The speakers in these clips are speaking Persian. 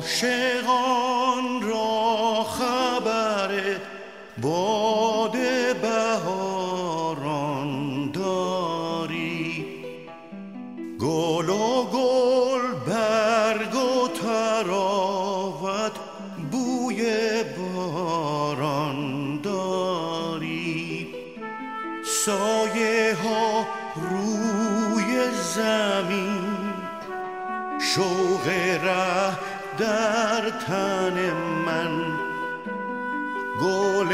عاشقان را خبر باد بهاران داری، گل و گل برگ و طراوت بوی باران داری، سایه ها روی زمین شوق ره در تن من، گل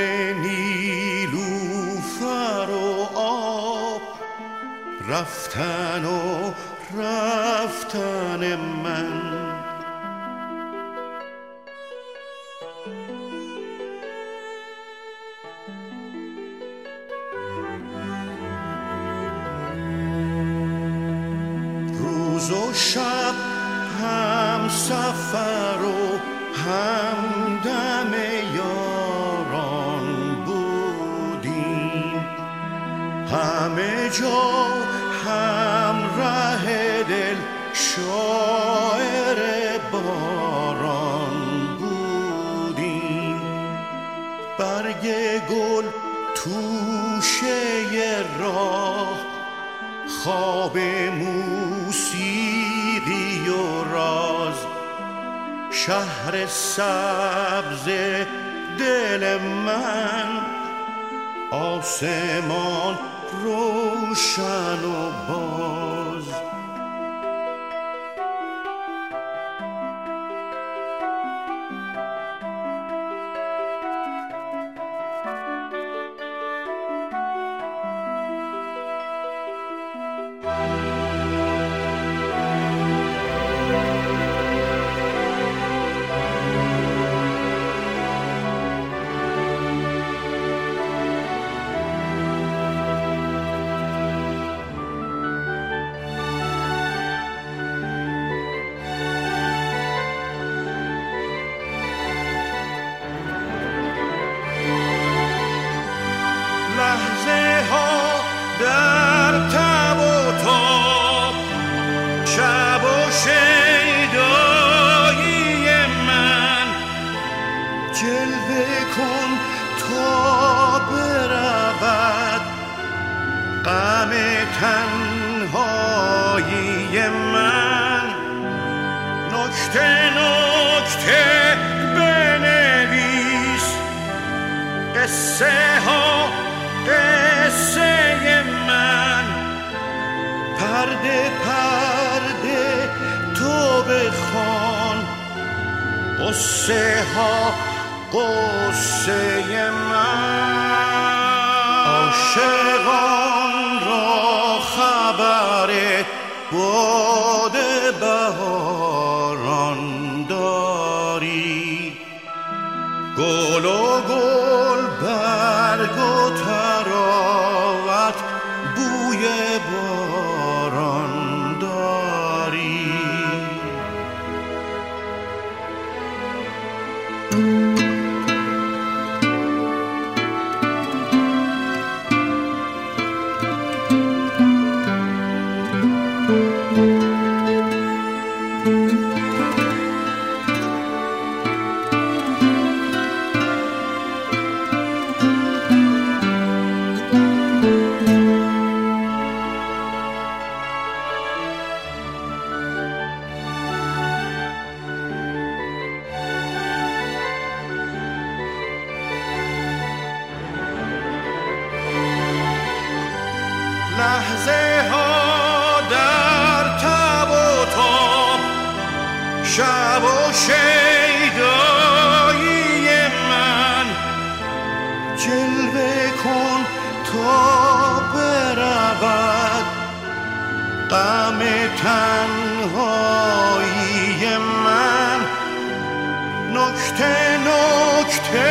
نیلوفر و آب رفتن و رفتن من. روز و شب هم سفر و هم دم یاران بودیم، همه جا هم ره دل شاعر باران بودیم، برگ گل توشه راه خواب موسیقی و راز، شهر سبز دل من آسمان روشن و باز. لحظه ها در تب و تاب، شب و شیدایی من، جلوه کن تا برود غم تنهایی من، نکته نکته بنویس قصه ها قصه من، پرده پرده تو بخوان قصه ها قصه من. عاشقان را خبر باد بهاران داری، گل و گل برگ و طراوت بوی باران داری. لحظه ها در تب و تاب، شب و شیدایی من، جلوه کن تا برود غم تنهایی من، نکته نکته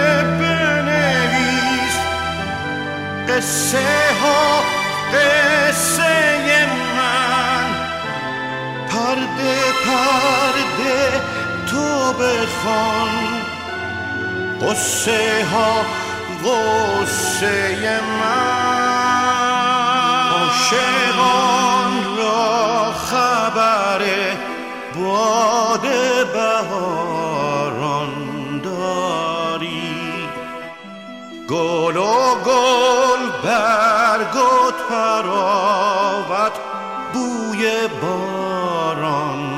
بنویس قصه ها قصه من، پرده پرده تو بخوان قصه ها قصه من. عاشقان را خبر باد بهار و تراوت بوی باران